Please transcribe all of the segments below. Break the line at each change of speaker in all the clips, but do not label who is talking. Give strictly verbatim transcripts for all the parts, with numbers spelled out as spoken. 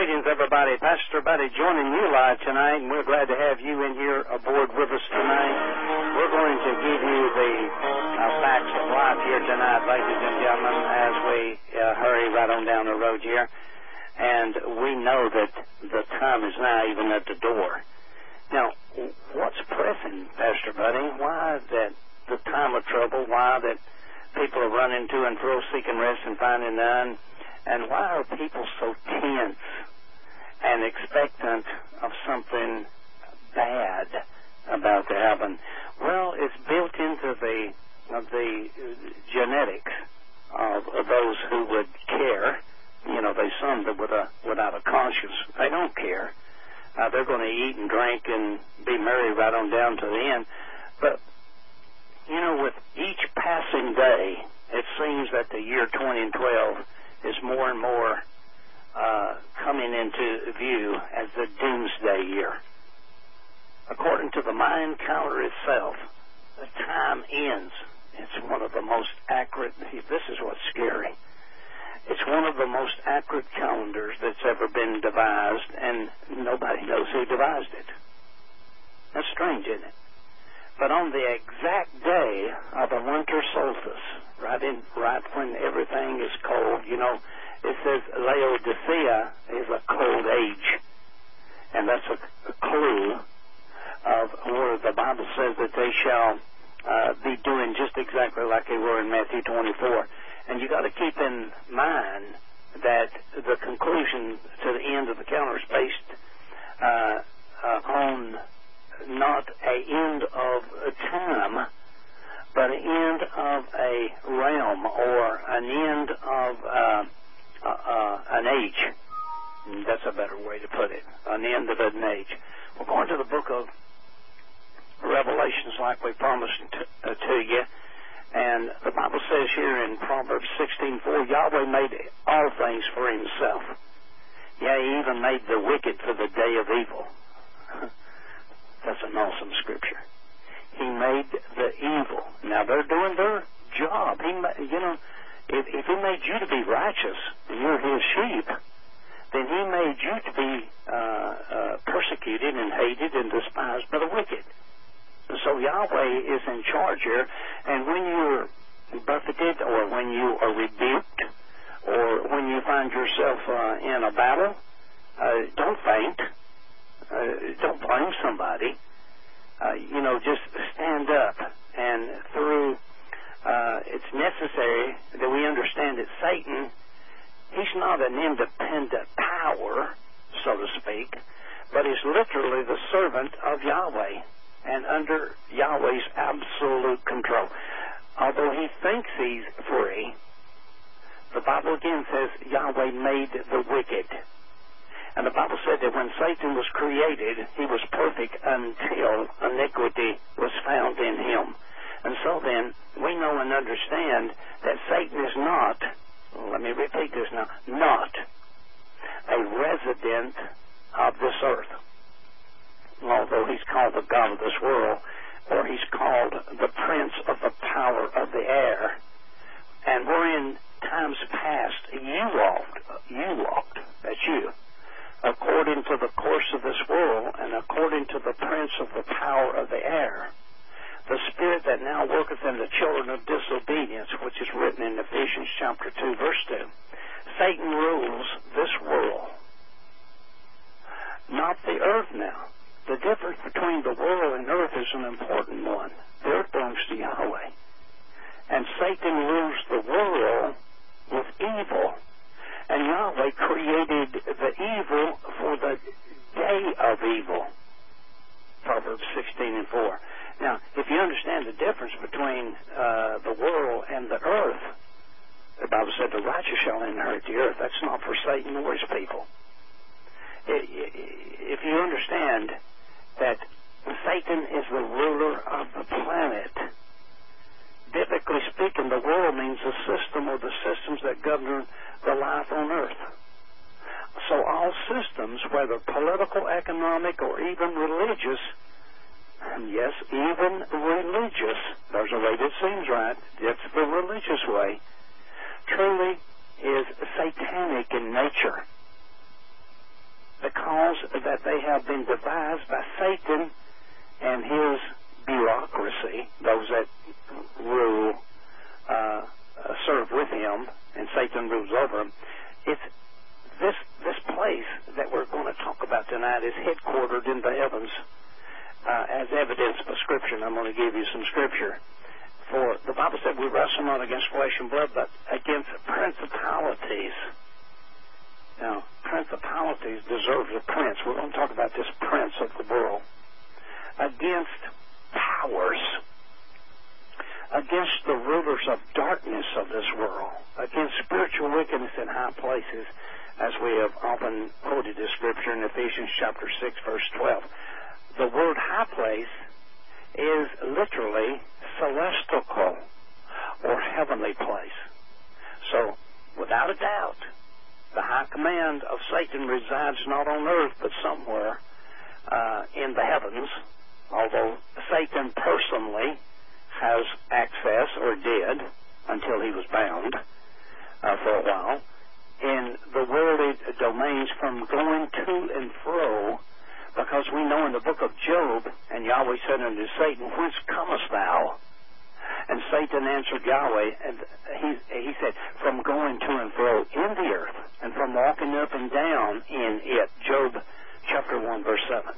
Greetings, everybody. Pastor Buddy joining you live tonight, and we're glad to have you in here aboard with us tonight. We're going to give you the uh, facts of life here tonight, ladies and gentlemen, as we uh, hurry right on down the road here. And we know that the time is now even at the door. Now, what's pressing, Pastor Buddy? Why that the time of trouble? Why that people are running to and fro, seeking rest and finding none? And why are people so tense and expectant of something bad about to happen? Well, it's built into the of the genetics of, of those who would care. You know, there's some that with a, without a conscience, they don't care. Uh, they're going to eat and drink and be merry right on down to the end. But, you know, with each passing day, it seems that the year twenty twelve is more and more uh, coming into view as the doomsday year. According to the Mayan calendar itself, the time ends. It's one of the most accurate, this is what's scary, it's one of the most accurate calendars that's ever been devised, and nobody knows who devised it. That's strange, isn't it? But on the exact day of the winter solstice, right in, right when everything is cold, you know, it says Laodicea is a cold age, and that's a, a clue of where the Bible says that they shall uh, be doing just exactly like they were in Matthew twenty-four. And you got to keep in mind that the conclusion to the end of the calendar is based uh, uh, on not an end of time, but an end of a realm or an end of uh, uh, uh, an age. That's a better way to put it, an end of an age. We're going to the book of Revelations like we promised to, uh, to you, and the Bible says here in Proverbs sixteen four, Yahweh made all things for himself. Yeah, he even made the wicked for the day of evil. That's an awesome scripture. He made the evil. Now, they're doing their job. He, you know, if, if he made you to be righteous, and you're his sheep, then he made you to be uh, uh, persecuted and hated and despised by the wicked. So Yahweh is in charge here, and when you're buffeted or when you are rebuked or when you find yourself uh, in a battle, uh, don't faint. Uh, don't blame somebody. Uh, you know, just stand up. And through, uh, it's necessary that we understand that Satan, he's not an independent power, so to speak, but he's literally the servant of Yahweh and under Yahweh's absolute control. Although he thinks he's free, the Bible again says Yahweh made the wicked. And the Bible said that when Satan was created, he was perfect until iniquity was found in him. And so then, we know and understand that Satan is not, let me repeat this now, not a resident of this earth. Although he's called the God of this world, or he's called the prince of the power of the air. And wherein times past you walked, you walked, that's you, according to the course of this world and according to the prince of the power of the air, the spirit that now worketh in the children of disobedience, which is written in Ephesians chapter two, verse two. Satan rules this world, not the earth now. The difference between the world and earth is an important one. The earth belongs to Yahweh. And Satan rules the world with evil. And Yahweh created the evil for the day of evil. Proverbs sixteen and four. Now, if you understand the difference between uh, the world and the earth, the Bible said the righteous shall inherit the earth. That's not for Satan or his people. If you understand that Satan is the ruler of the planet, biblically speaking, the world means the system or the systems that govern the life on earth. So all systems, whether political, economic, or even religious, yes, even religious, there's a way that seems right, it's the religious way, truly is satanic in nature. because that they have been devised by Satan and his bureaucracy, those that rule, uh, uh, serve with him, and Satan rules over them. It's this this place that we're going to talk about tonight is headquartered in the heavens. Uh, as evidence for Scripture, and I'm going to give you some Scripture. For the Bible said we wrestle not against flesh and blood, but against principalities. Now, principalities deserves a prince. We're going to talk about this prince of the world. Against powers, against the rulers of darkness of this world, against spiritual wickedness in high places, as we have often quoted this Scripture in Ephesians chapter six, verse twelve. The word high place is literally celestial or heavenly place. So, without a doubt, the high command of Satan resides not on earth, but somewhere uh, in the heavens, although Satan personally has access, or did, until he was bound uh, for a while, in the worldly domains from going to and fro. Because we know in the book of Job, and Yahweh said unto Satan, whence comest thou? And Satan answered Yahweh, and he, he said, from going to and fro in the earth, and from walking up and down in it. Job chapter one, verse seven.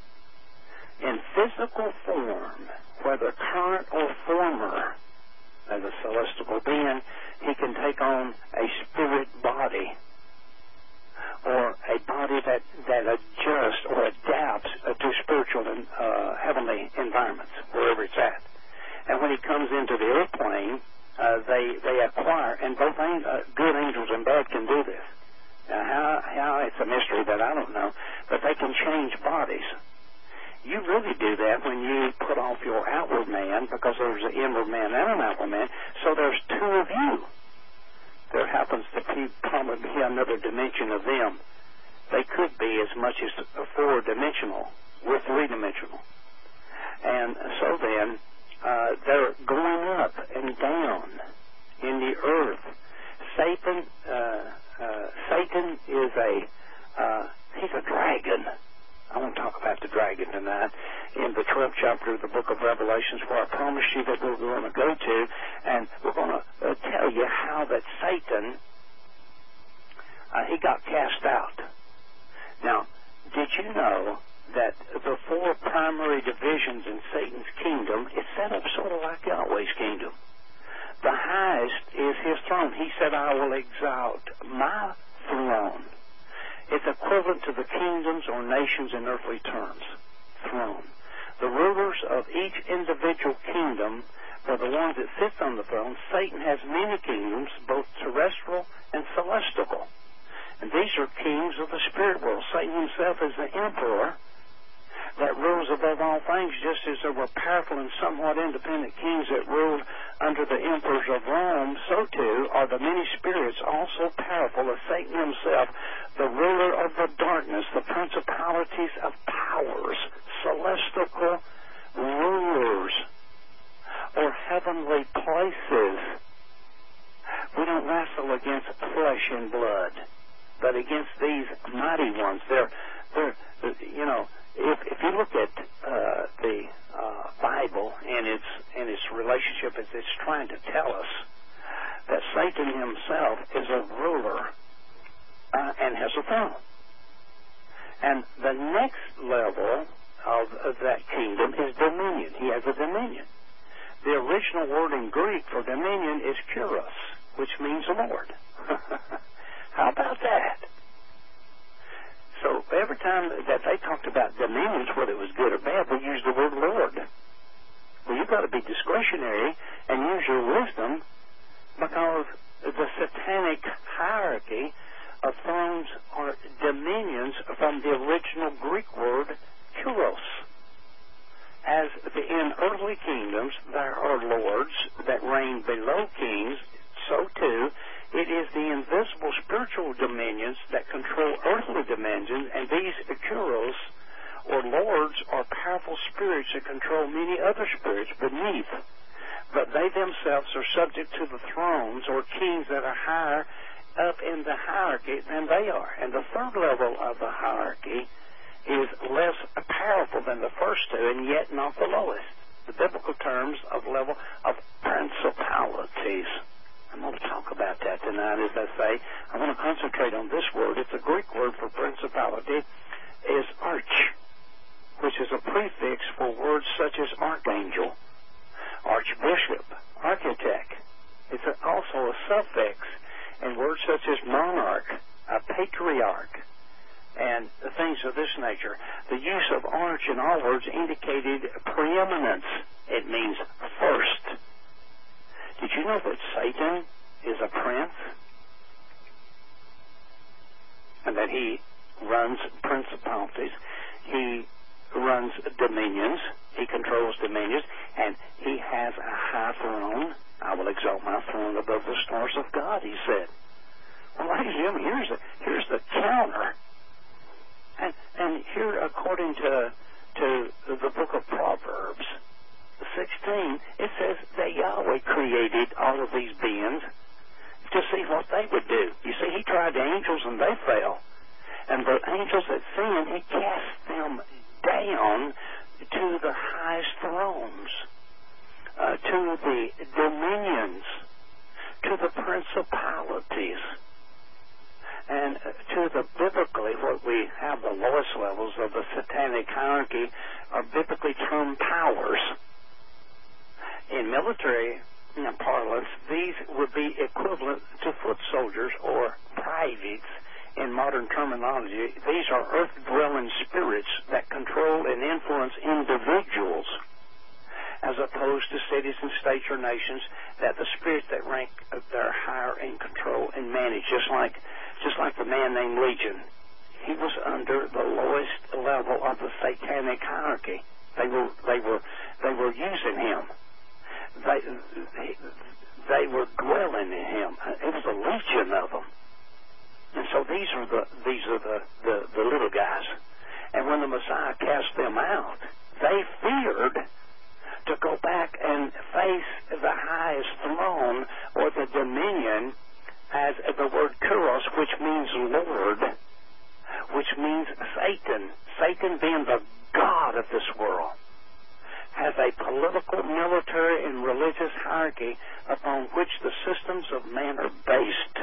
In physical form, whether current or former, as a celestial being, he can take on a spirit body, or a body that, that adjusts or adapts uh, to spiritual and uh, heavenly environments, wherever it's at. And when he comes into the earth plane, uh, they they acquire, and both ang- uh, good angels and bad can do this. Now, how, how, it's a mystery that I don't know, but they can change bodies. You really do that when you put off your outward man, because there's an inward man and an outward man, so there's two of you. There happens to be probably be another dimension of them. They could be as much as four-dimensional. We're three-dimensional. And so then, uh, they're going up and down in the earth. Satan, uh, uh, Satan is a, uh, he's a dragon. I want to talk about the dragon tonight in the twelfth chapter of the book of Revelations, where I promise you that we're going to go to, and we're going to uh, tell you how that Satan, uh, he got cast out. Now, did you know that the four primary divisions in Satan's kingdom is set up sort of like Yahweh's kingdom? The highest is his throne. He said, I will exalt my throne. It's equivalent to the kingdoms or nations in earthly terms. Throne. The rulers of each individual kingdom are the ones that sit on the throne. Satan has many kingdoms, both terrestrial and celestial. And these are kings of the spirit world. Satan himself is the emperor that rules above all things, just as there were powerful and somewhat independent kings that ruled under the emperors of Rome, so too are the many spirits also powerful as Satan himself, the ruler of the darkness, the principalities of powers, celestial rulers, or heavenly places. We don't wrestle against flesh and blood, but against these mighty ones. They're, they're, you know, If, if you look at uh, the uh, Bible and its and its relationship, as it's trying to tell us that Satan himself is a ruler uh, and has a throne. And the next level of, of that kingdom is dominion. He has a dominion. The original word in Greek for dominion is kuros, which means Lord. How about that? So every time that they talked about dominions, whether it was good or bad, we used the word Lord. Well, you've got to be discretionary and use your wisdom, because the satanic hierarchy of thrones are dominions from the original Greek word kuros. As in earthly kingdoms there are lords that reign below kings, so too it is the invisible spiritual dominions that control earthly dimensions, and these kuros, or lords, are powerful spirits that control many other spirits beneath. But they themselves are subject to the thrones or kings that are higher up in the hierarchy than they are. And the third level of the hierarchy is less powerful than the first two, and yet not the lowest. The biblical terms of level of principalities. I'm going to talk about that tonight, as I say. I want to concentrate on this word. It's a Greek word for principality, is arch, which is a prefix for words such as archangel, archbishop, architect. It's a, also a suffix in words such as monarch, a patriarch, and things of this nature. The use of arch in all words indicated preeminence. It means first. Did you know that Satan is a prince? And that he runs principalities. He runs dominions. He controls dominions. And he has a high throne. I will exalt my throne above the stars of God, he said. Well, ladies and gentlemen, here's the, here's the counter. And, and here, according to, to the book of Proverbs, sixteen, it says that Yahweh created all of these beings to see what they would do. You see, he tried the angels and they fell. And the angels that sinned, he cast them down to the highest thrones, uh, to the dominions, to the principalities, and to the biblically, what we have the lowest levels of the satanic hierarchy are biblically termed powers. In military you know, parlance, these would be equivalent to foot soldiers or privates in modern terminology. These are earth-dwelling spirits that control and influence individuals, as opposed to cities and states or nations, that the spirits that rank they're higher in control and manage, just like just like the man named Legion. He was under the lowest level of the satanic hierarchy. They were they were they were using him. They, they were dwelling in him. It was a legion of them. And so these are the these are the, the, the little guys. And when the Messiah cast them out, they feared to go back and face the highest throne or the dominion, as the word kuros, which means Lord, which means Satan. Satan being the God of this world, has a political, military, and religious hierarchy upon which the systems of man are based.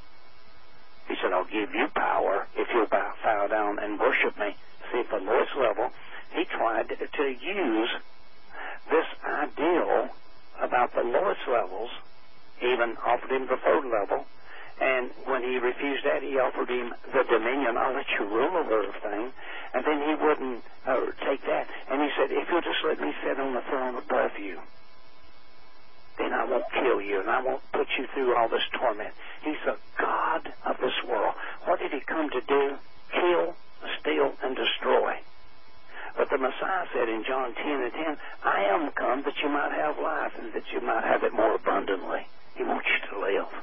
He said, I'll give you power if you'll bow, bow down and worship me. See, at the lowest level, he tried to use this ideal about the lowest levels, even offered him the third level, and when he refused that, he offered him the dominion. I'll let you rule over everything. And then he wouldn't uh, take that. And he said, if you'll just let me sit on the throne above you, then I won't kill you, and I won't put you through all this torment. He's the God of this world. What did he come to do? Kill, steal, and destroy. But the Messiah said in John ten and ten, I am come that you might have life, and that you might have it more abundantly. He wants you to live.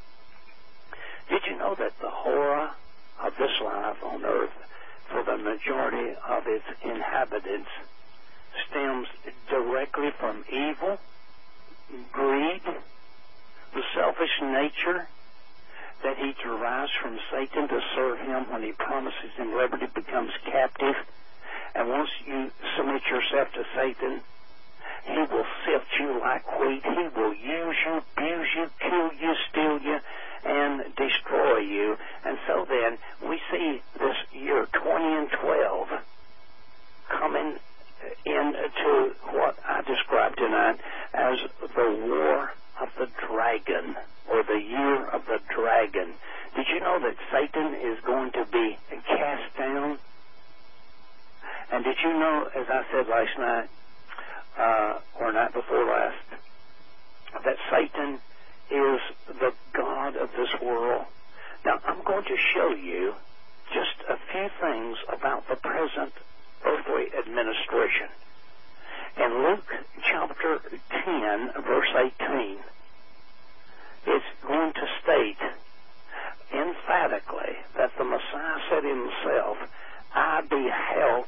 Did you know that the horror of this life on earth, for the majority of its inhabitants, stems directly from evil, greed, the selfish nature that he derives from Satan to serve him when he promises him liberty, becomes captive. And once you submit yourself to Satan, he will sift you like wheat. He will use you, abuse you, kill you, steal you, and destroy you. And so then, we see this year twenty and twelve coming into what I described tonight as the war of the dragon, or the year of the dragon. Did you know that Satan is going to be cast down? And did you know, as I said last night, uh, or night before last, that Satan is the God of this world? Now, I'm going to show you just a few things about the present earthly administration. In Luke chapter ten, verse eighteen, it's going to state emphatically that the Messiah said himself, I beheld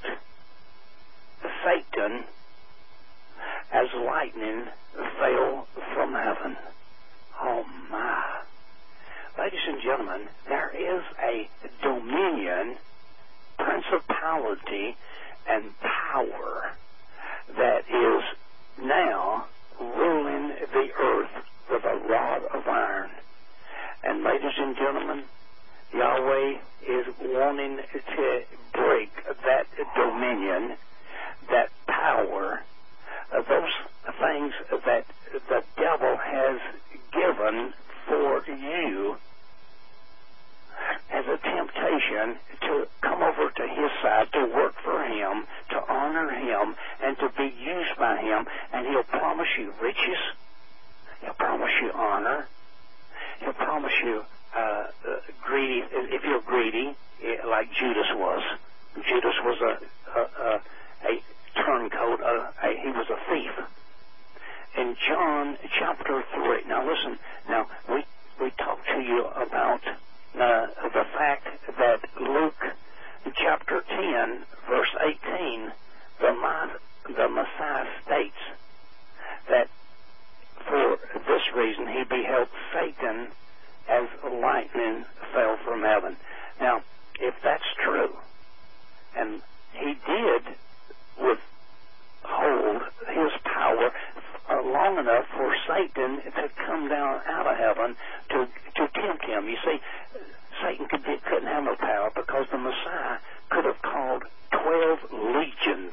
Satan as lightning fell from heaven. Oh my. Ladies and gentlemen, there is a dominion, principality, and power that is now ruling the earth with a rod of iron. And ladies and gentlemen, Yahweh is wanting to break that dominion, that power, uh, those things that the devil has given for you as a temptation to come over to his side, to work for him, to honor him, and to be used by him. And he'll promise you riches. He'll promise you honor. He'll promise you uh, uh, greedy. If you're greedy, like Judas was. Judas was a, a, a, a turncoat. A, a, he was a thief. In John chapter three, now listen, now we, we talked to you about uh, the fact that Luke chapter ten, verse eighteen, the, the Messiah states that for this reason he beheld Satan as lightning fell from heaven. Now, if that's true, and he did withhold his power uh, long enough for Satan to come down out of heaven to to tempt him. You see, Satan could, couldn't have no power because the Messiah could have called twelve legions.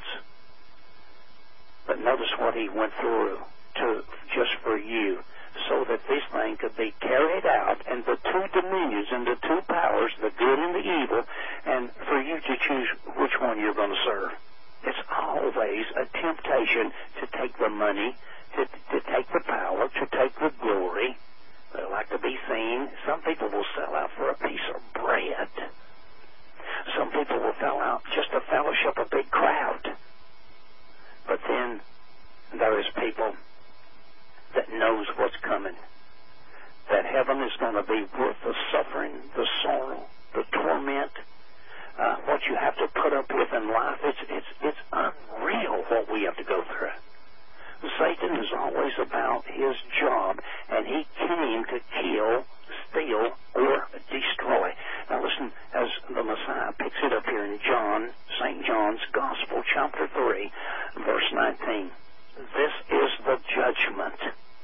But notice what he went through to just for you, so that this thing could be carried out, and the two dominions and the two powers, the good and the evil, and for you to choose which one you're going to serve. It's always a temptation to take the money, to, to take the power, to take the glory. They like to be seen. Some people will sell out for a piece of bread. Some people will sell out just to fellowship a big crowd. But then there is people that knows what's coming. That heaven is going to be worth the suffering, the sorrow, the torment, uh, what you have to put up with in life. It's, it's, it's unreal what we have to go through. Satan is always about his job, and he came to kill, steal, or destroy. Now listen, as the Messiah picks it up here in John, Saint John's Gospel, chapter three, verse nineteen. This is the judgment,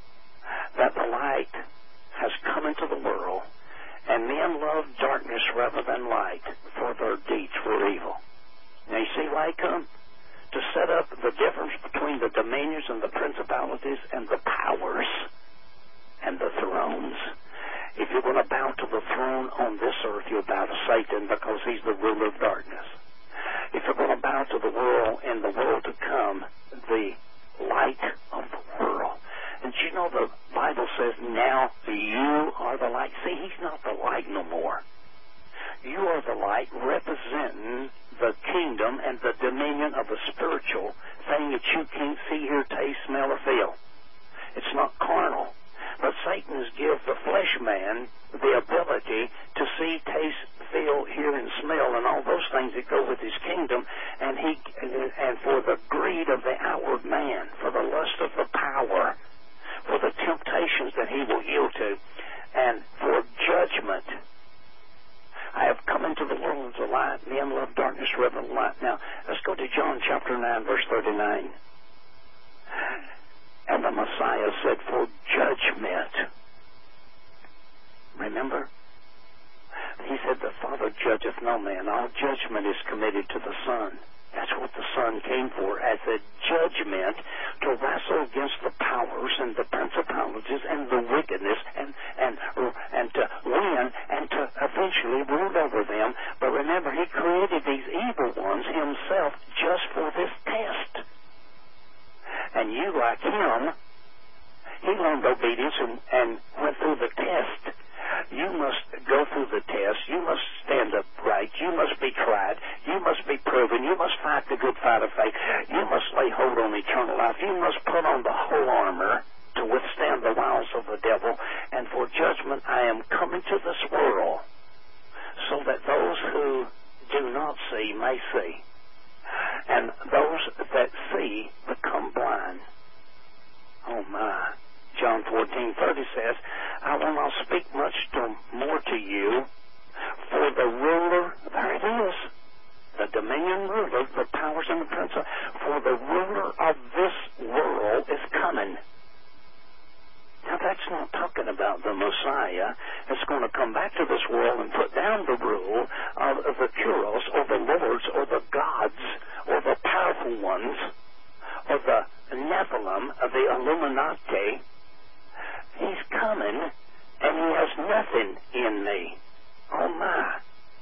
that the light has come into the world, and men love darkness rather than light, for their deeds were evil. Now you see why he come? To set up the difference between the dominions and the principalities and the powers and the thrones. If you're going to bow to the throne on this earth, you'll bow to Satan because he's the ruler of darkness. If you're going to bow to the world and the world to come, the light of the world. And you know the Bible says, now you are the light. See, he's not the light no more. You are the light representing the kingdom and the dominion of a spiritual thing that you can't see, hear, taste, smell, or feel. It's not carnal. But Satan has given the flesh man the ability to see, taste, feel, hear, and smell, and all those things that go with his kingdom, and he and for the greed of the outward man, for the lust of the power, for the temptations that he will yield to, and for judgment. I have come into the world as a light. Men love darkness rather than light. Now, let's go to John chapter nine, verse thirty-nine. And the Messiah said, for judgment. Remember? He said, the Father judgeth no man. All judgment is committed to the Son. That's what the Son came for, as a judgment to wrestle against the powers and the principalities and the wickedness and and and to win and to eventually rule over them. But remember, he created these evil ones himself just for this test. And you, like him, he learned obedience and, and went through the test. You must go through the test. You must stand upright. You must be tried. You must be proven. You must fight the good fight of faith. You must lay hold on eternal life. You must put on the whole armor to withstand the wiles of the devil. And for judgment I am coming to this world, so that those who do not see may see, and those that see become blind. Oh my. John fourteen thirty says, I will not speak much to, more to you come back to this world and put down the rule of, of the Kuros, or the lords, or the gods, or the powerful ones, or the Nephilim, of the Illuminati. He's coming, and he has nothing in me. Oh, my.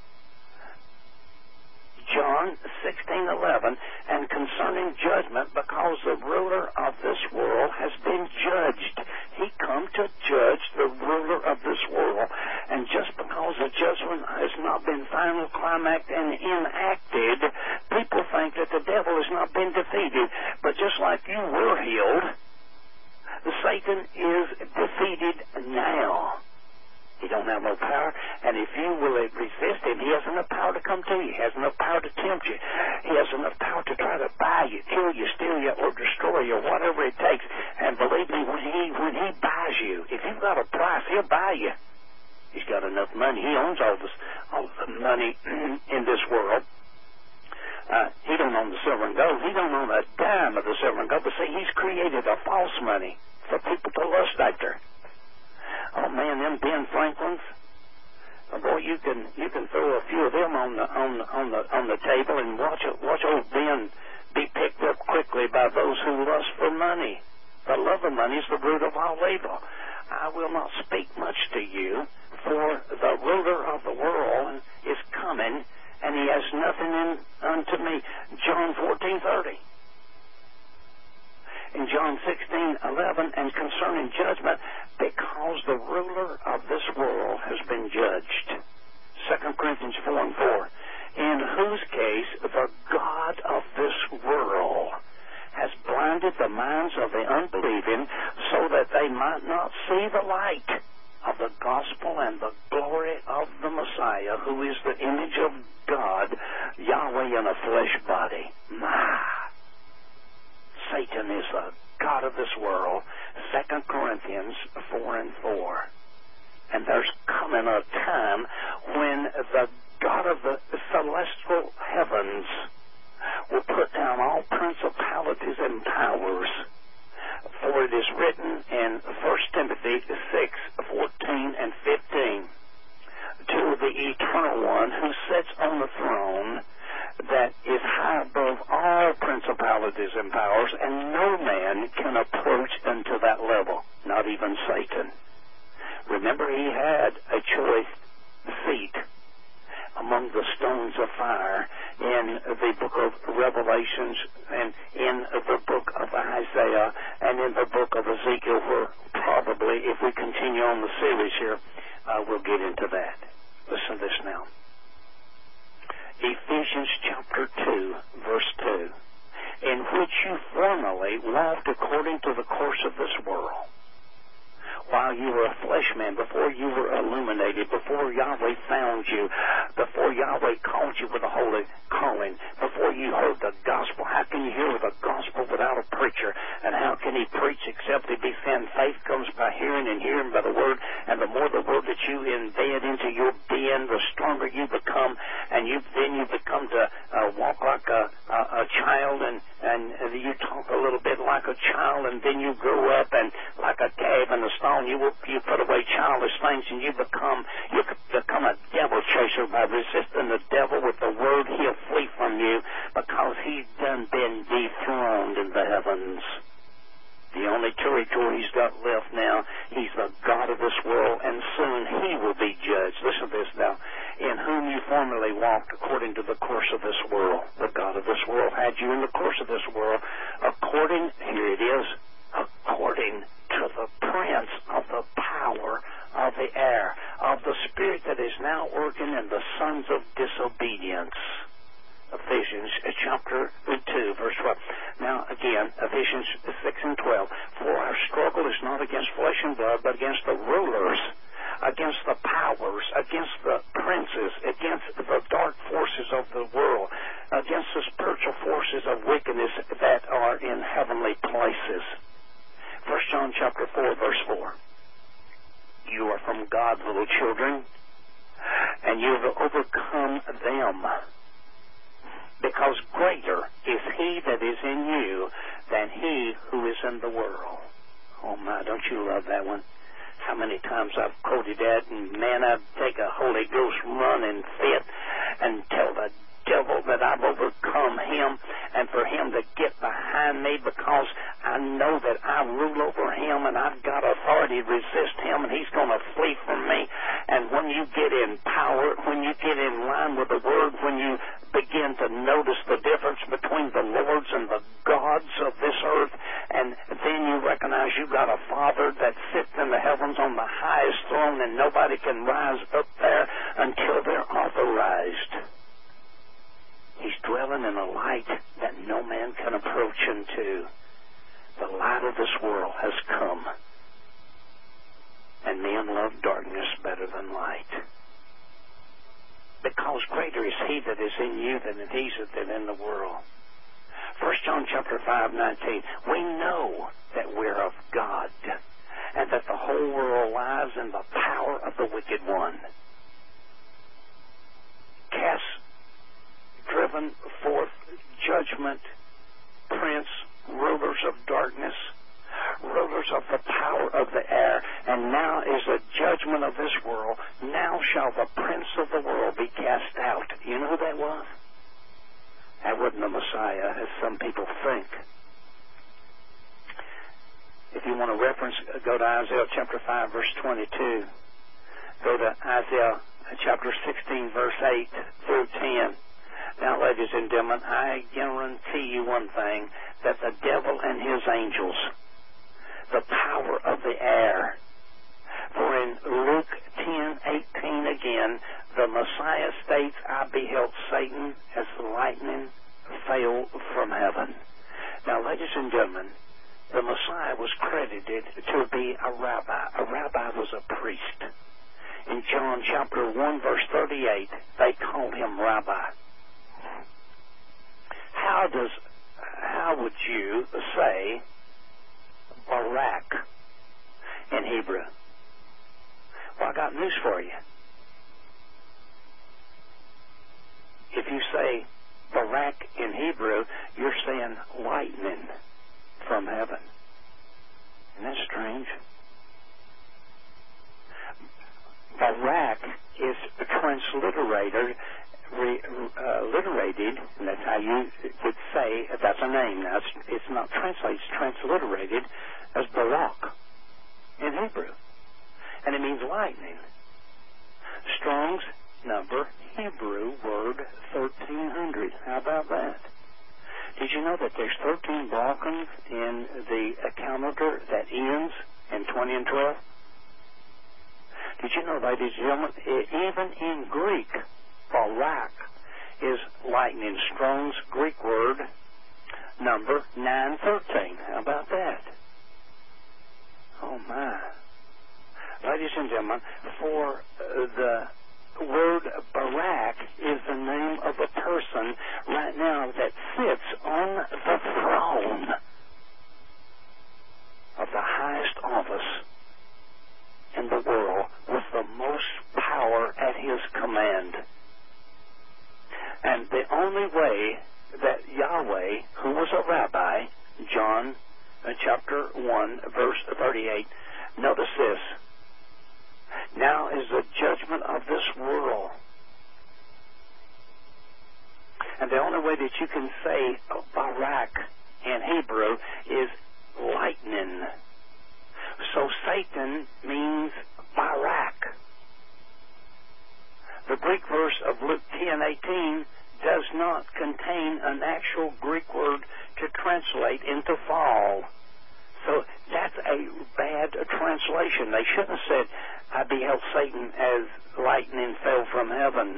John sixteen eleven, and concerning judgment, because the ruler of this world has been judged. He come to judge the ruler of this world. And just because the judgment has not been final, climaxed, and enacted, people think that the devil has not been defeated. But just like you were healed, Satan is defeated now. He don't have no power, and if you will resist him, he has enough power to come to you. He has enough power to tempt you. He has enough power to try to buy you, kill you, steal you, or destroy you, whatever it takes. And believe me, when he when he buys you, if you've got a price, he'll buy you. He's got enough money. He owns all this all the money in this world. Uh, he don't own the silver and gold. He don't own a dime of the silver and gold. But see, he's created a false money for people to lust after. Oh man, them Ben Franklins. Oh, boy, you can you can throw a few of them on the on the on the on the table and watch watch old Ben be picked up quickly by those who lust for money. The love of money is the root of all evil. I will not speak much to you, for the ruler of the world is coming, and he has nothing in unto me. John fourteen thirty. In John sixteen eleven, and concerning judgment, because the ruler of this world has been judged. Second Corinthians four and four, in whose case the God of this world has blinded the minds of the unbelieving, so that they might not see the light of the gospel and the glory of the Messiah, who is the image of God, Yahweh in a flesh body. My, Satan is the god of this world. Second Corinthians four and four. And there's coming a time when the God of the celestial heavens will put down all principalities and powers. For it is written in First Timothy six fourteen and fifteen, to the eternal one who sits on the throne, that is high above all principalities and powers, and no man can approach unto that level, not even Satan. Remember, he had a choice seat among the stones of fire in the book of Revelations, and in the book of Isaiah, and in the book of Ezekiel, where probably, if we continue on the series here, uh, we'll get into that. Listen to this now. Ephesians chapter two, verse two, in which you formerly walked according to the course of this world, while you were a flesh man, before you were illuminated, before Yahweh found you, before Yahweh called you with a holy calling, before you heard the gospel. How can you hear the gospel without a preacher? And how can he preach except he be sent? Faith comes by hearing, and hearing by the word. And the more the word that you embed into your being, the stronger you become. And you then you become to uh, walk like a, a, a child, and, and you talk a little bit like a child, and then you grow up and like a calf in the stall. You will, you put away childish things, and you become you become a devil chaser by resisting the devil with the word. He'll flee from you because he's done been dethroned in the heavens. The only territory he's got left now, he's the God of this world, and soon he will be judged. Listen to this now. In whom you formerly walked according to the course of this world. The God of this world had you in the course of this world, according, here it is, according to the prince of the power of the air, of the spirit that is now working in the sons of disobedience. Ephesians chapter two, verse twelve. Now again, Ephesians six and twelve. For our struggle is not against flesh and blood, but against the rulers, against the powers, against the princes, against the dark forces of the world, against the spiritual forces of wickedness that are in heavenly places. First John chapter four, verse four. You are from God, little children, and you have overcome them, because greater is he that is in you than he who is in the world. Oh my, don't you love that one? how many times I've quoted that, and man, I'd take a Holy Ghost running fit and tell the devil that I've overcome him, and for him to get behind me, because I know that I rule over him and I've got authority to resist him, and he's going to flee from me. And when you get in power, when you get in line with the Word, when you begin to notice the difference between the lords and the gods of this earth, and then you recognize you've got a Father that sits in the heavens on the highest throne, and nobody can rise up there until they're authorized. He's dwelling in a light that no man can approach into. The light of this world has come, and men love darkness better than light, because greater is he that is in you than it is that is in the world. First John chapter five, nineteen, we know that we're of God, and that the whole world lies in the power of the wicked one. Cast driven forth judgment, prince, rulers of darkness, rulers of the power of the air, and now is the judgment of this world. Now shall the prince of the world be cast out. You know who that was? That wasn't the Messiah, as some people think. If you want to reference, go to Isaiah chapter five, verse twenty-two. Go to Isaiah chapter sixteen, verse eight through ten. Now, ladies and gentlemen, I guarantee you one thing, that the devil and his angels, the power of the air, for in Luke ten eighteen again, the Messiah states, I beheld Satan as lightning fell from heaven. Now, ladies and gentlemen, the Messiah was credited to be a rabbi. A rabbi was a priest. In John chapter one, verse thirty-eight, they called him rabbi. How does, how would you say Barak in Hebrew? Well, I got news for you. If you say Barak in Hebrew, you're saying lightning from heaven. Isn't that strange? Barak is transliterated, re, uh, literated, and that's how you would say, that's a name. Now, it's, it's not translated, it's transliterated as Barak in Hebrew. And it means lightning. Strong's number, Hebrew word thirteen hundred. How about that? Did you know that there's thirteen Balkans in the calendar that ends in twenty and twelve? Did you know, ladies and gentlemen, even in Greek, Barak is lightning. Strong's Greek word number nine thirteen. How about that? Oh, my. Ladies and gentlemen, for uh, the word Barak is the name of a person right now that sits on the throne of the highest office in the world with the most power at his command. And the only way that Yahweh, who was a rabbi, John uh, chapter one, verse thirty-eight, notice this, now is the judgment of this world. And the only way that you can say Barak in Hebrew is lightning. So Satan means Barak. The Greek verse of Luke ten eighteen does not contain an actual Greek word to translate into fall. So that's a bad translation. They shouldn't have said, I beheld Satan as lightning fell from heaven.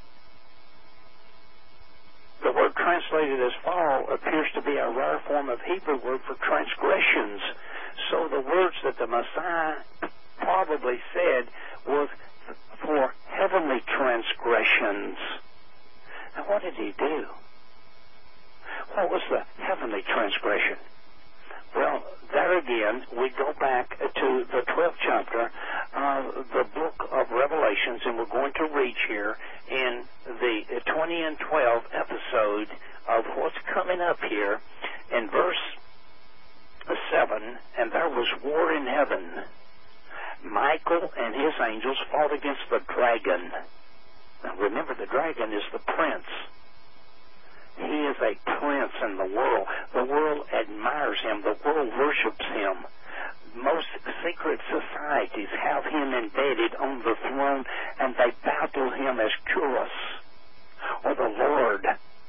The word translated as fall appears to be a rare form of Hebrew word for transgressions. So the words that the Messiah probably said was for heavenly transgressions. Now, what did he do? What was the heavenly transgression? Well, there again, we go back to the twelfth chapter of the book of Revelations, and we're going to reach here in the twenty and twelve episode of what's coming up here in verse seven, and there was war in heaven. Michael and his angels fought against the dragon. Now remember, the dragon is the prince. He is a prince in the world. The world admires him. The world worships him. Most secret societies have him embedded on the throne, and they bow to him as Kyros, or the Lord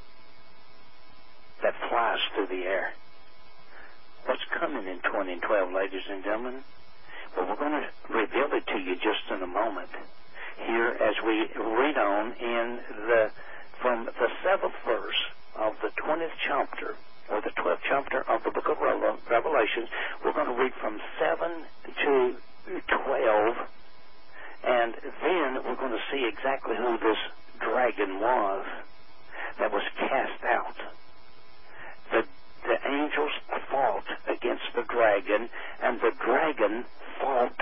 that flies through the air. What's coming in twenty twelve, ladies and gentlemen? Well, we're going to reveal it to you just in a moment. Here, as we read on in the from the seventh verse of the twentieth chapter, or the twelfth chapter of the book of Revelation, we're going to read from seven to twelve, and then we're going to see exactly who this dragon was that was cast out. The, the angels fought against the dragon, and the dragon fought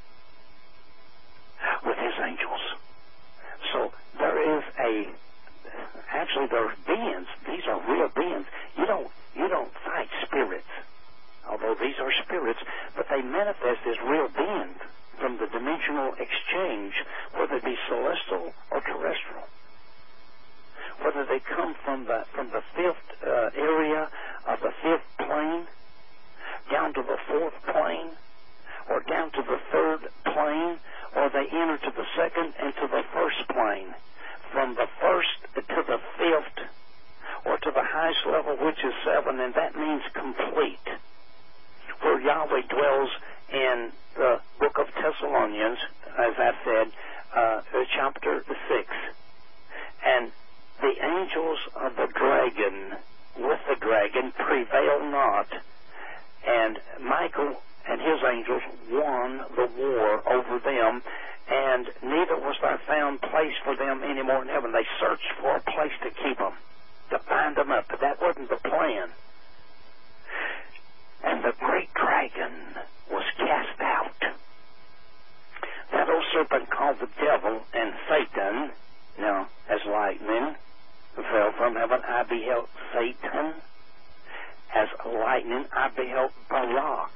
with his angels. So there is a Actually, they're beings. These are real beings. You don't you don't fight spirits, although these are spirits, but they manifest as real beings from the dimensional exchange, whether it be celestial or terrestrial. Whether they come from the from the fifth uh, area of the fifth plane down to the fourth plane, or down to the third plane, or they enter to the second and to the first plane. From the first to the fifth, or to the highest level, which is seven, and that means complete. Where Yahweh dwells in the book of Thessalonians, as I said, uh, chapter six. And the angels of the dragon, with the dragon, prevail not, and Michael and his angels won the war over them, and neither was there found place for them anymore in heaven. They searched for a place to keep them, to bind them up, but that wasn't the plan. And the great dragon was cast out. That old serpent called the devil and Satan, now as lightning fell from heaven, I beheld Satan. As lightning, I beheld Barak.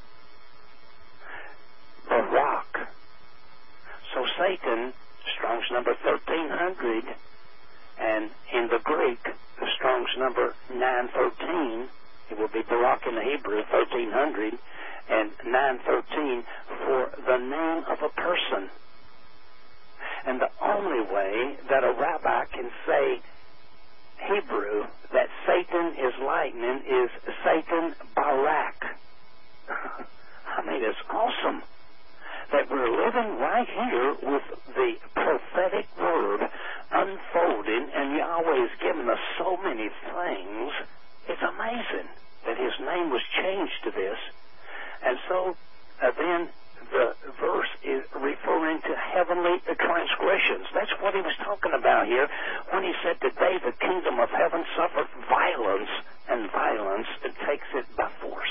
Barak. So Satan, Strong's number thirteen hundred, and in the Greek, the Strong's number nine thirteen, it will be Barak in the Hebrew, thirteen hundred, and nine thirteen for the name of a person. And the only way that a rabbi can say Hebrew that Satan is lightning is Satan Barak. I mean, it's awesome that we're living right here with the prophetic word unfolding, and Yahweh has given us so many things. It's amazing that his name was changed to this. And so uh, then the verse is referring to heavenly transgressions. That's what he was talking about here when he said, today the kingdom of heaven suffered violence, and violence it takes it by force.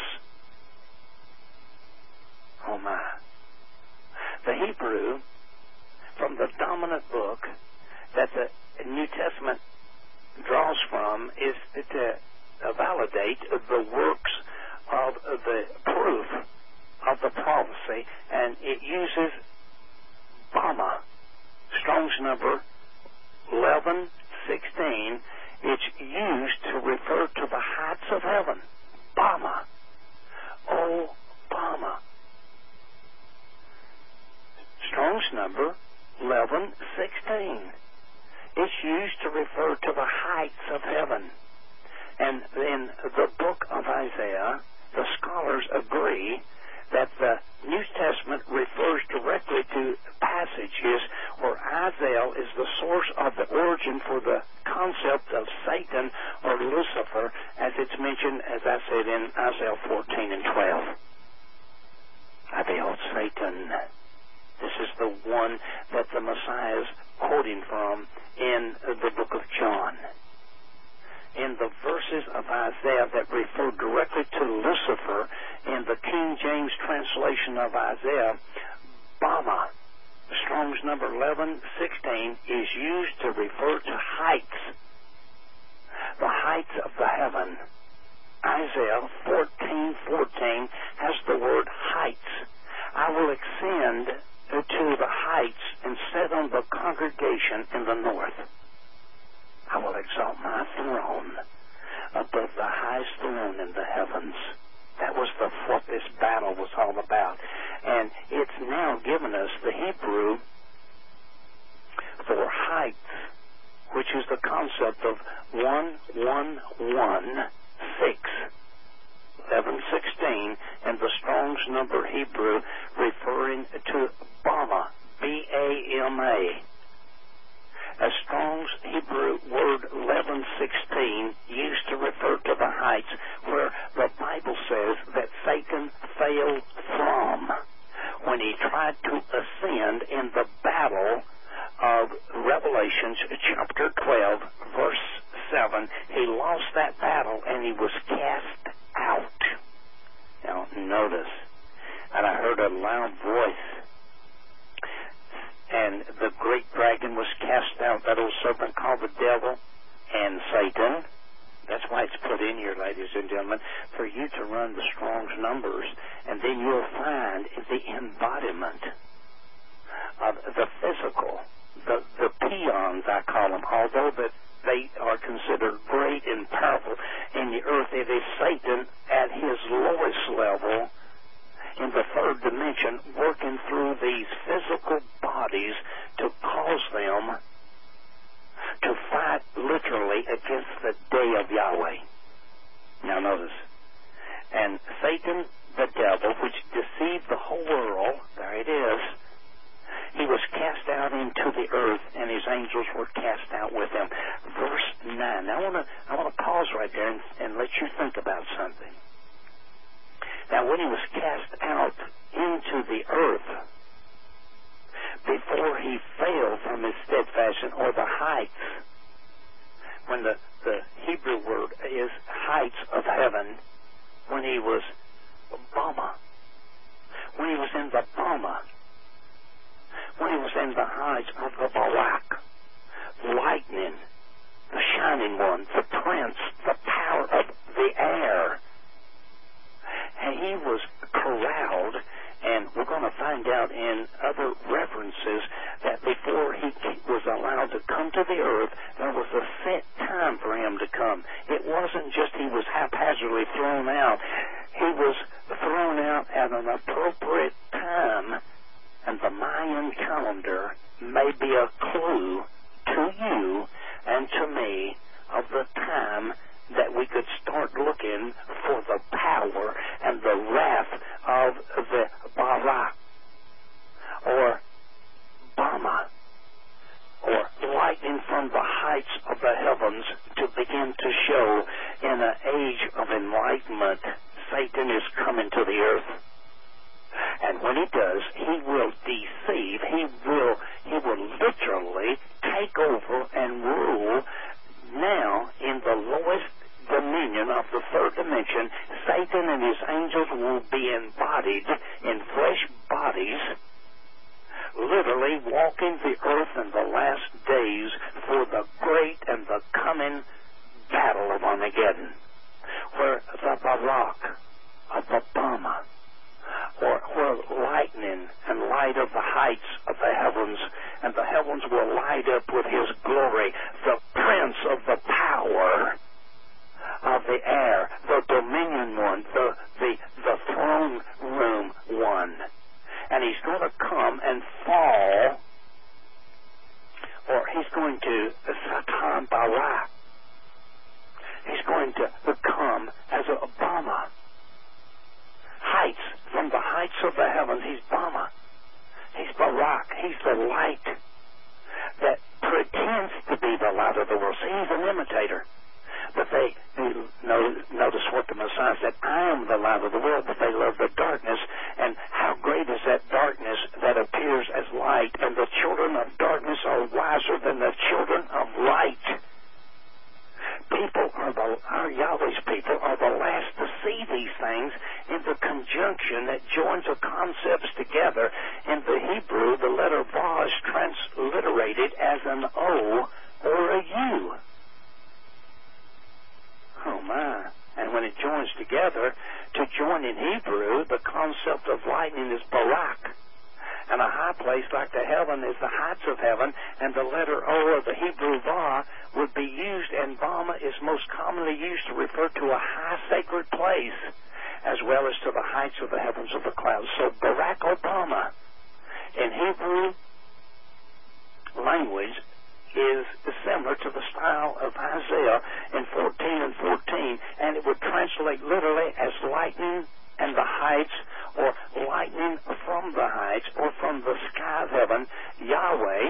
Oh my. The Hebrew, from the dominant book that the New Testament draws from, is to uh, validate the works of the proof of the prophecy, and it uses Bama, Strong's number eleven sixteen. It's used to refer to the heights of heaven. Bama. Oh, Bama. Strong's number eleven sixteen. It's used to refer to the heights of heaven. And in the book of Isaiah, the scholars agree that the New Testament refers directly to passages where Isaiah is the source of the origin for the concept of Satan or Lucifer, as it's mentioned, as I said, in Isaiah fourteen and twelve. I beheld Satan. This is the one that the Messiah is quoting from in the book of John. In the verses of Isaiah that refer directly to Lucifer, in the King James translation of Isaiah, Bama, Strong's number eleven sixteen, is used to refer to heights, the heights of the heaven. Isaiah fourteen fourteen has the word heights. I will ascend to the heights and sit on the congregation in the north. I will exalt my throne above the highest throne in the heavens. That was the, what this battle was all about. And it's now given us the Hebrew for heights, which is the concept of one, one, one, six. eleven sixteen, and the Strong's number Hebrew referring to Bama, B A M A. A Strong's Hebrew word eleven sixteen used to refer to the heights where the Bible says that Satan failed from when he tried to ascend in the battle of Revelations chapter twelve, verse seven. He lost that battle and he was cast out. Now notice, and I heard a loud voice, and the great dragon was cast out, that old serpent called the devil and Satan. That's why it's put in here, ladies and gentlemen, for you to run the Strong's numbers, and then you'll find the embodiment of the physical, the, the peons, I call them, although that they are considered great and powerful in the earth. It is Satan at his lowest level in the third dimension, working through these physical bodies to cause them to fight literally against the day of Yahweh. Now notice, and Satan, the devil, which deceived the whole world, there it is, he was cast out into the earth, and his angels were cast out with him. Verse nine. Now I want to I want to pause right there and, and let you think about something. Now, when he was cast out into the earth, before he fell from his steadfastness, or the heights, when the, the Hebrew word is heights of heaven, when he was Bama, when he was in the Bama, when he was in the heights of the Barak, lightning, the shining one, the prince, the power of the air, and he was corralled, and we're going to find out in other references that before he was allowed to come to the earth, there was a set time for him to come. It wasn't just he was haphazardly thrown out. He was thrown out at an appropriate time, and the Mayan calendar may be a clue to you and to me of the time that we could start looking for the power and the wrath of the Barak, or Bama, or lightning from the heights of the heavens, to begin to show in an age of enlightenment. Satan is coming to the earth. And when he does, he will deceive. He will, he will literally take over and rule. Now, in the lowest dominion of the third dimension, Satan and his angels will be embodied in flesh bodies, literally walking the earth in the last days for the great and the coming battle of Armageddon, where the Barak of the Bama, or where lightning and light of the heights of the heavens, and the heavens will light up with his glory, the prince of the power of the air, the dominion one, the, the, the throne room one. And he's going to come and fall, or he's going to, Satan Barak, he's going to come as a Bama. Heights, from the heights of the heavens, he's Bama. He's Barak. He's the light that pretends to be the light of the world. See, he's an imitator. But they, they know, notice what the Messiah said, I am the light of the world, but they love the darkness. And how great is that darkness that appears as light? And the children of darkness are wiser than the children of light. People are the, our Yahweh's people are the last to see these things in the conjunction that joins the concepts together. In the Hebrew, the letter Vav is transliterated as an O or a U. Oh my. And when it joins together to join in Hebrew, the concept of lightning is barak. And a high place like the heaven is the heights of heaven, and the letter O of the Hebrew va would be used, and Bama is most commonly used to refer to a high sacred place, as well as to the heights of the heavens of the clouds. So Barack Obama in Hebrew language is similar to the style of Isaiah in fourteen and fourteen, and it would translate literally as lightning and the heights, or lightning from the heights, or from the sky of heaven. Yahweh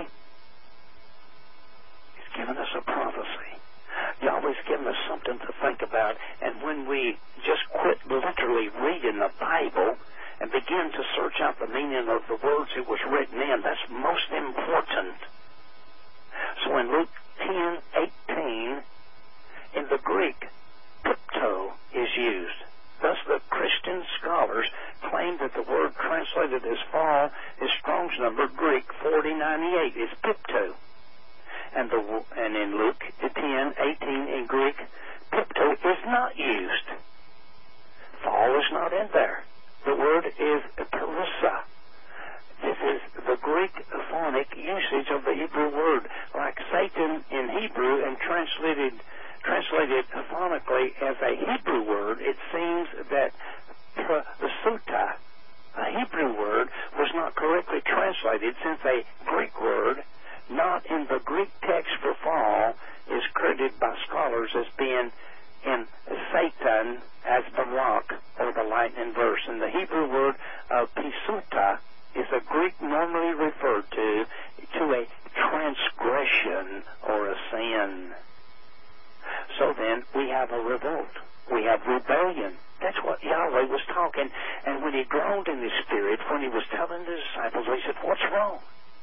is giving us a prophecy. Yahweh's given us something to think about, and when we just quit literally reading the Bible and begin to search out the meaning of the words it was written in, that's most important. So in Luke ten eighteen, in the Greek, pipto is used. Thus, the Christian scholars claim that the word translated as fall is Strong's number, Greek forty ninety-eight, is pipto. And, the, and in Luke ten eighteen in Greek, pipto is not used. Fall is not in there. The word is perusa. This is the Greek phonic usage of the Hebrew word, like Satan in Hebrew and translated Translated phonically as a Hebrew word. It seems that perusa, a Hebrew word, was not correctly translated, since a Greek word not in the Greek text for fall is credited by scholars as being in Satan as Barak, or the lightning verse. And the Hebrew word of pisuta is a Greek normally referred to to a transgression or a sin. So then, we have a revolt. We have rebellion. That's what Yahweh was talking. And when he groaned in his spirit, when he was telling the disciples, he said, what's wrong?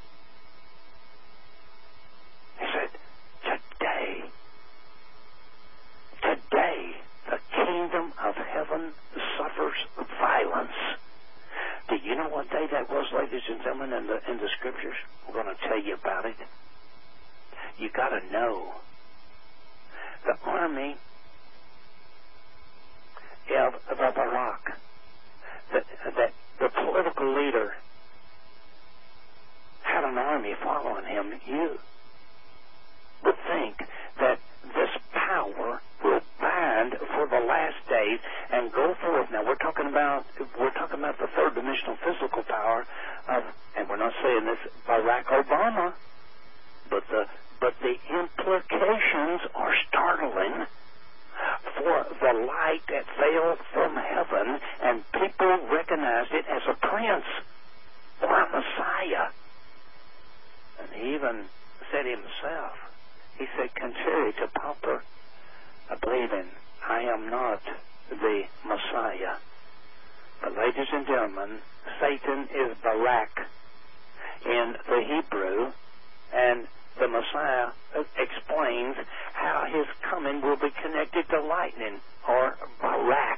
He said, today, today, the kingdom of heaven suffers violence. Do you know what day that was, ladies and gentlemen, in the, in the scriptures? We're going to tell you about it. You got to know. The army of the Barak, that, that the political leader had an army following him. You would think that this power will bind for the last days and go forth. Now we're talking about we're talking about the third dimensional physical power of, and we're not saying this Barack Obama, but the But the implications are startling. For the light that fell from heaven, and people recognized it as a prince or a Messiah. And he even said himself, he said, contrary to popular believing, I am not the Messiah. But ladies and gentlemen, Satan is Barak in the Hebrew, and the Messiah explains how his coming will be connected to lightning, or Barak.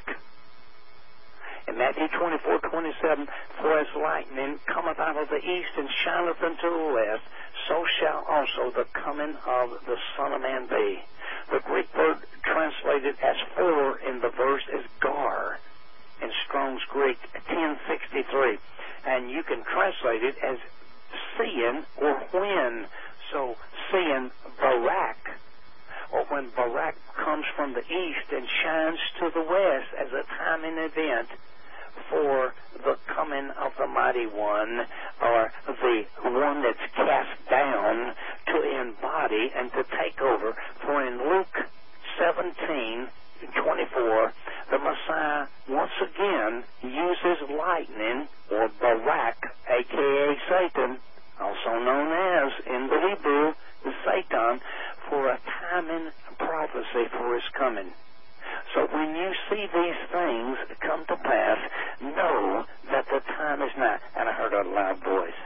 In Matthew twenty-four twenty-seven, for as lightning cometh out of the east and shineth unto the west, so shall also the coming of the Son of Man be. The Greek word translated as for in the verse is gar in Strong's Greek ten sixty-three. And you can translate it as seeing or when. So, seeing Barak, or when Barak comes from the east and shines to the west as a timing event for the coming of the Mighty One, or the one that's cast down to embody and to take over. For in Luke seventeen twenty-four, the Messiah once again uses lightning, or Barak, aka Satan, also known as, in the Hebrew, the Satan, for a timing prophecy for his coming. So when you see these things come to pass, know that the time is nigh. And I heard a loud voice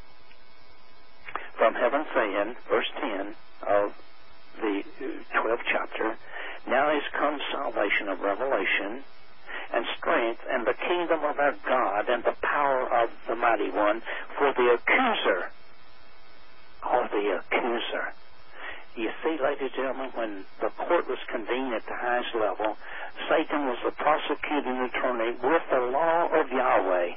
from heaven saying, verse ten of the twelfth chapter, now is come salvation of revelation, and strength, and the kingdom of our God, and the power of the Mighty One. For the accuser, or the accuser, You see, ladies and gentlemen, when the court was convened at the highest level, Satan was the prosecuting attorney with the law of Yahweh,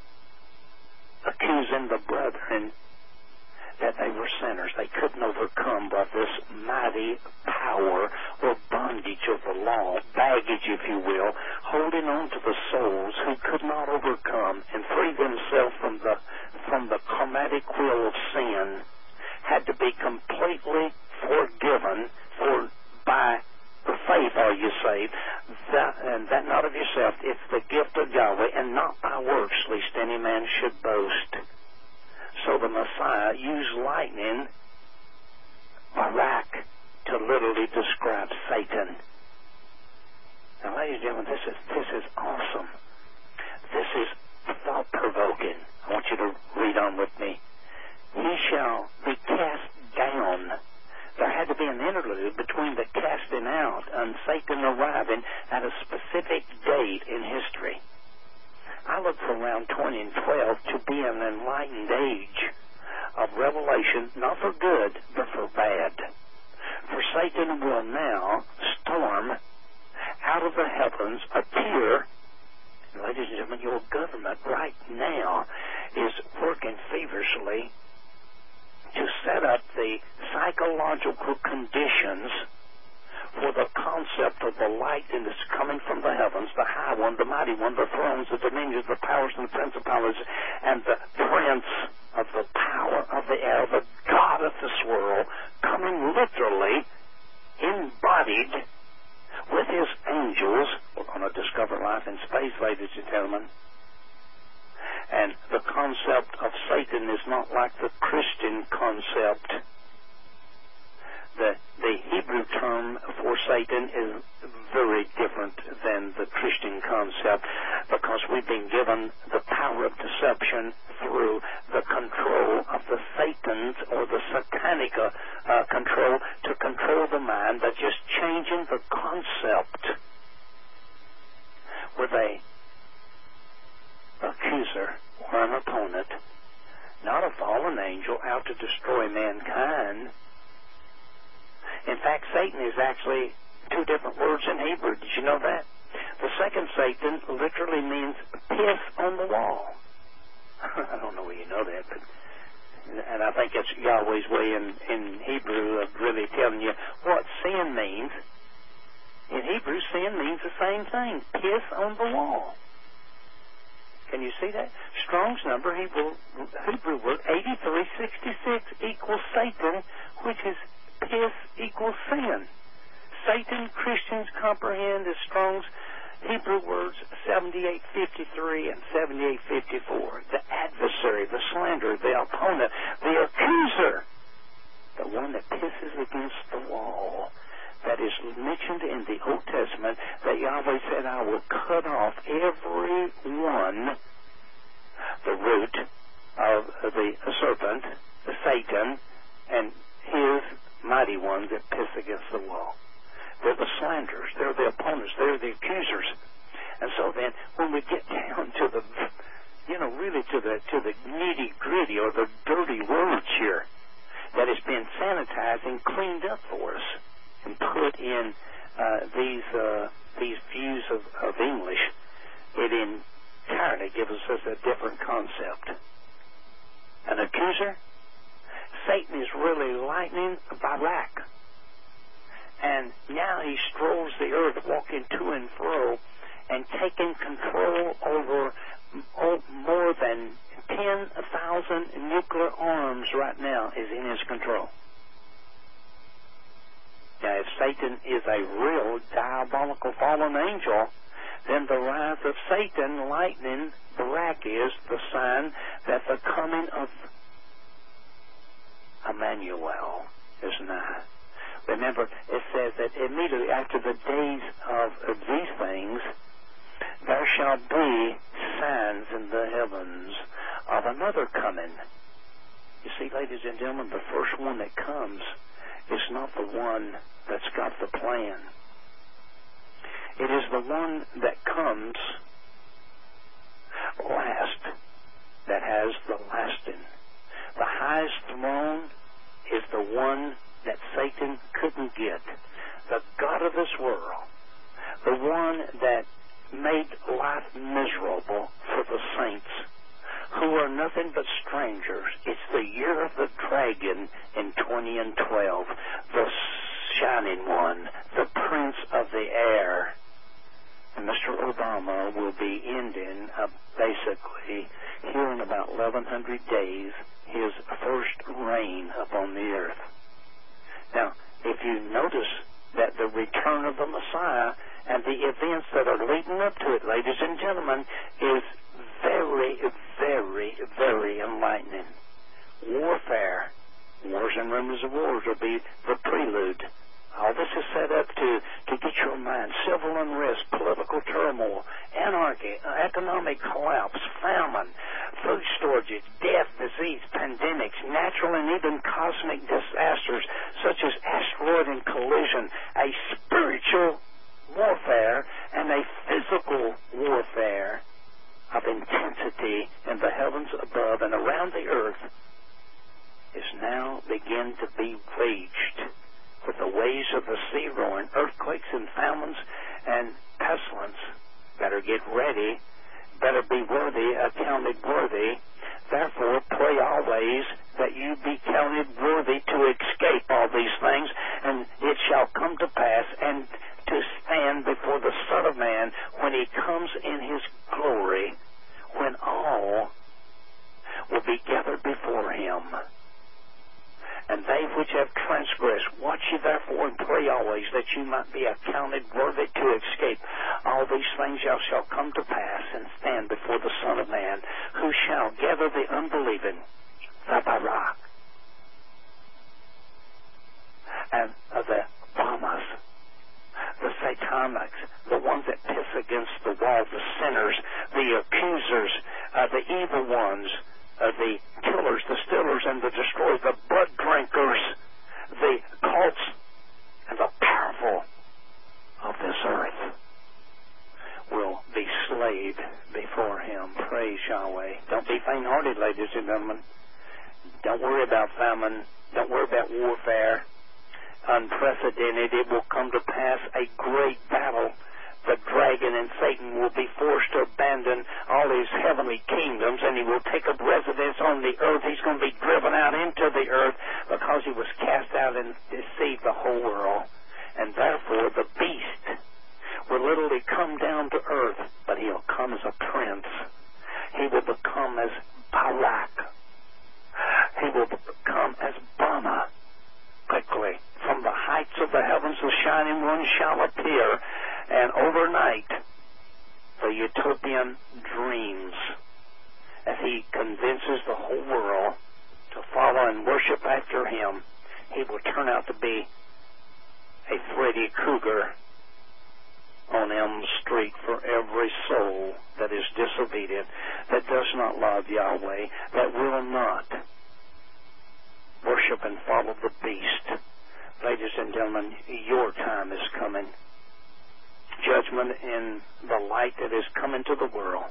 accusing the brethren that they were sinners. They couldn't overcome by this mighty power or bondage of the law, baggage, if you will, holding on to the souls who could not overcome and free themselves from the from the karmatic wheel of sin, had to be completely forgiven for by the faith are you saved, that, and that not of yourself. It's the gift of Yahweh, and not by works, lest any man should boast. So the Messiah used lightning, barak, to literally describe Satan. Now, ladies and gentlemen, this is this is awesome. This is thought-provoking. I want you to read on with me. He shall be cast down. There had to be an interlude between the casting out and Satan arriving at a specific date in history. I look for around twenty twelve to be an enlightened age of revelation, not for good, but for bad. For Satan will now storm out of the heavens, appear. And ladies and gentlemen, your government right now is working feverishly to set up the psychological conditions for the concept of the light that is coming from the heavens, the high one, the mighty one, the thrones, the dominions, the powers, and the principalities, and the prince of the power of the air, the God of this world, coming literally embodied with his angels. We're going to discover life in space, ladies and gentlemen. And the concept of Satan is not like the Christian concept. The, the Hebrew term for Satan is very different than the Christian concept, because we've been given the power of deception through the control of the Satans or the satanic uh, uh, control to control the mind, but just changing the concept with a accuser or an opponent, not a fallen angel out to destroy mankind. In fact, Satan is actually two different words in Hebrew. Did you know that? The second Satan literally means piss on the wall. I don't know where you know that, but and I think it's Yahweh's way in, in Hebrew of really telling you what sin means. In Hebrew, sin means the same thing, piss on the wall. Can you see that? Strong's number, Hebrew, Hebrew word, eighty-three sixty-six equals Satan, which is piss equals sin. Satan, Christians comprehend as Strong's Hebrew words seventy-eight fifty-three and seventy-eight fifty-four. The adversary, the slanderer, the opponent, the accuser, the one that pisses against the wall. That is mentioned in the Old Testament, that Yahweh said, I will cut off every one, the root of the serpent, the Satan, and his mighty ones that piss against the wall. They're the slanderers, they're the opponents, they're the accusers. And so then, when we get down to the, you know, really to the to the nitty-gritty or the dirty words here, that has been sanitized and cleaned up for us, and put in uh, these uh, these views of, of English, it entirely gives us a different concept. An accuser? Satan is really lightning barak. And now he strolls the earth, walking to and fro, and taking control over oh, more than ten thousand nuclear arms right now is in his control. Now, if Satan is a real diabolical fallen angel, then the rise of Satan, lightning, barak, is the sign that the coming of Emmanuel is nigh. Remember, it says that immediately after the days of these things, there shall be signs in the heavens of another coming. You see, ladies and gentlemen, the first one that comes is not the one that's got the plan. It is the one that comes last that has the lasting. The highest throne is the one that Satan couldn't get. The God of this world, the one that made life miserable for the saints, who are nothing but strangers. It's the year of the dragon in twenty and twelve, the shining one, the prince of the air. And Mister Obama will be ending, uh, basically, here in about eleven hundred days, his first reign upon the earth. Now, if you notice that the return of the Messiah and the events that are leading up to it, ladies and gentlemen, is very, very, very enlightening. Warfare, wars and rumors of wars will be the prelude. All this is set up to, to get your mind. Civil unrest, political turmoil, anarchy, economic collapse, famine, food shortages, death, disease, pandemics, natural and even cosmic disasters such as asteroid and collision, a spiritual warfare and a physical warfare of intensity in the heavens above and around the earth is now begin to be waged, with the waves of the sea roaring, earthquakes and famines and pestilence. Better get ready, better be worthy, accounted worthy. Therefore, pray always that you be counted worthy to escape all these things, and it shall come to pass, and to stand before the Son of Man when he comes in his glory, when all will be gathered before him. And they which have transgressed, watch ye therefore and pray always, that you might be accounted worthy to escape. All these things shall, shall come to pass and stand before the Son of Man, who shall gather the unbelieving, the Barak, and uh, the Bamas, the Satanics, the ones that piss against the wall, the sinners, the accusers, uh, the evil ones, Uh, the killers, the stealers, and the destroyers, the blood drinkers, the cults, and the powerful of this earth will be slaved before him. Praise Yahweh. Don't be faint-hearted, ladies and gentlemen. Don't worry about famine. Don't worry about warfare. Unprecedented. It will come to pass a great battle. The dragon and Satan will be forced to abandon all his heavenly kingdoms, and he will take up residence on the earth. He's going to be driven out into the earth because he was cast out and deceived the whole world. And therefore the beast will literally come down to earth, but he'll come as a prince. He will become as Barak. He will become as Bama. Quickly, from the heights of the heavens the shining one shall appear, and overnight the utopian dreams, as he convinces the whole world to follow and worship after him, he will turn out to be a Freddy Krueger on Elm Street for every soul that is disobedient, that does not love Yahweh, that will not worship and follow the beast. Ladies and gentlemen, your time is coming. Judgment in the light that is coming to the world.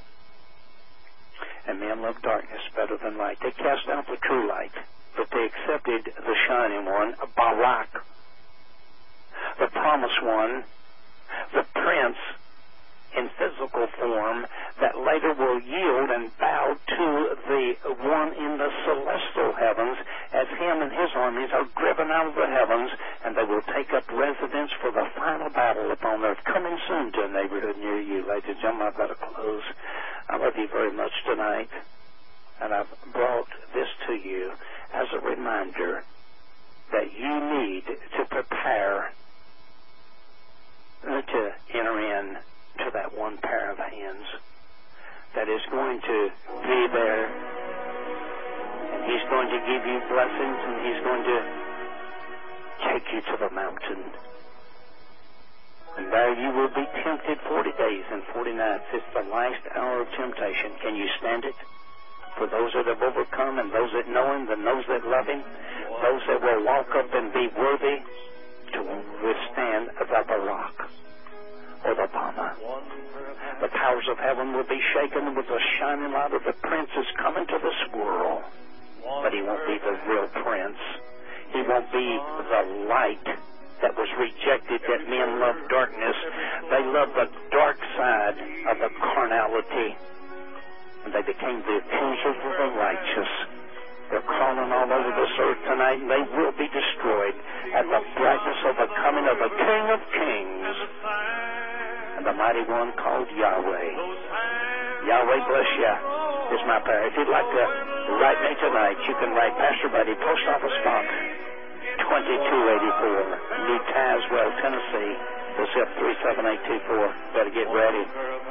And men love darkness better than light. They cast out the true light, but they accepted the shining one, Barak, the promised one, the prince in physical form, that later will yield and bow to the one in the celestial heavens, as him and his armies are driven out of the heavens, and they will take up residence for the final battle upon earth, coming soon to a neighborhood near you. Ladies and gentlemen, I've got to close. I love you very much tonight, and I've brought this to you as a reminder that you need to prepare to enter in to that one pair of hands that is going to be there, and he's going to give you blessings, and he's going to take you to the mountain, and there you will be tempted forty days and forty nights. It's the last hour of temptation. Can you stand it? For those that have overcome, and those that know him, and those that love him, those that will walk up and be worthy to withstand the Barak or the Bama. The powers of heaven will be shaken with the shining light of the prince is coming to this world. But he won't be the real prince. He won't be the light that was rejected, that men love darkness. They love the dark side of the carnality. And they became the accusers of the righteous. They're crawling all over this earth tonight, and they will be destroyed at the brightness of the coming of the King of Kings and the mighty one called Yahweh. Yahweh bless you is my prayer. If you'd like to write me tonight, you can write Pastor Buddy, Post Office Box twenty-two eighty-four, New Tazewell, Tennessee, the zip three seven eight two four. Better get ready.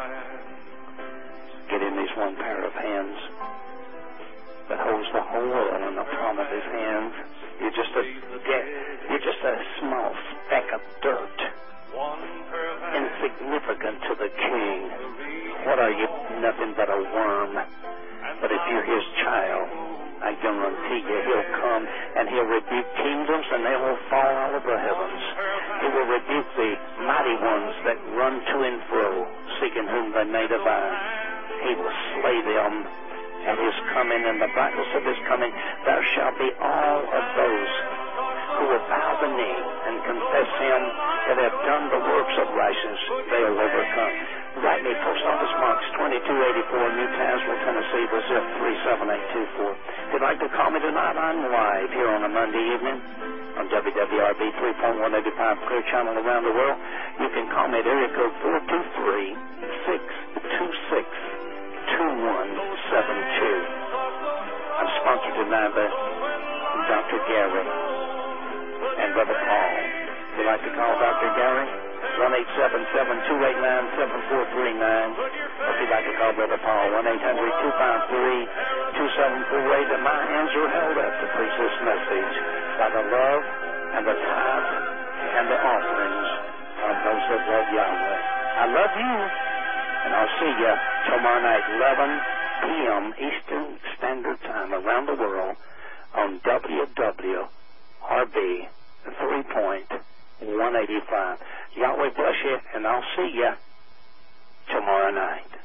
Get in these one pair of hands that holds the whole world in the palm of his hands. You're just a you're just a small speck of dirt, insignificant to the King. What are you? Nothing but a worm. But if you're his child, I guarantee you he'll come and he'll rebuke kingdoms and they will fall out of the heavens. He will rebuke the mighty ones that run to and fro, seeking whom they may devour. He will slay them at his coming, and the brightness of his coming, there shall be all of those who will bow the knee and confess him that have done the works of righteousness. They'll overcome. Write me, Post Office Box twenty-two eighty-four, New Tazewell, Tennessee, the zip three seven eight two four. If you'd like to call me tonight, I'm live here on a Monday evening on W W R B three point one eighty-five Clear Channel around the world. You can call me at area code four two three, six two six, two one seven two. I'm sponsored tonight by Doctor Gary and Brother Paul. If you'd like to call Doctor Gary, one eight seven seven, two eight nine, seven four three nine. Or if you'd like to call Brother Paul, one eight hundred, two five three, two seven four eight. And my hands are held up to preach this message by the love and the tithe and the offerings of those that love Yahweh. I love you, and I'll see you tomorrow night, eleven p.m. Eastern Standard Time around the world on W W R B three point one eighty-five. Yahweh bless you, and I'll see you tomorrow night.